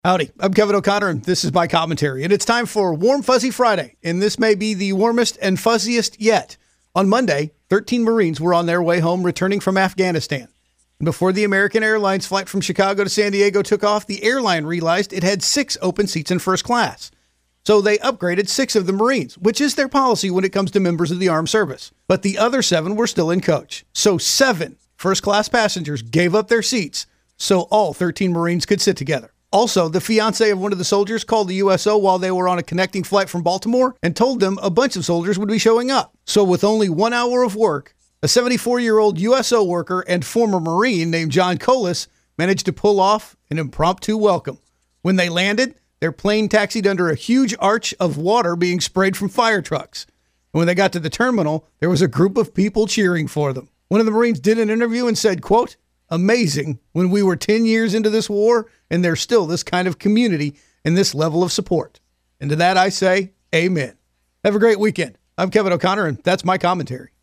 Howdy, I'm Kevin O'Connor, and this is my commentary. And it's time for Warm Fuzzy Friday, and this may be the warmest and fuzziest yet. On Monday, 13 Marines were on their way home returning from Afghanistan. And before the American Airlines flight from Chicago to San Diego took off, the airline realized it had 6 open seats in first class. So they upgraded 6 of the Marines, which is their policy when it comes to members of the armed service. But the other 7 were still in coach. So 7 first-class passengers gave up their seats so all 13 Marines could sit together. Also, the fiancé of one of the soldiers called the USO while they were on a connecting flight from Baltimore and told them a bunch of soldiers would be showing up. So with only 1 hour of work, a 74-year-old USO worker and former Marine named John Colas managed to pull off an impromptu welcome. When they landed, their plane taxied under a huge arch of water being sprayed from fire trucks. And when they got to the terminal, there was a group of people cheering for them. One of the Marines did an interview and said, quote, "Amazing when we were 10 years into this war and there's still this kind of community and this level of support." And to that I say, amen. Have a great weekend. I'm Kevin O'Connor, and that's my commentary.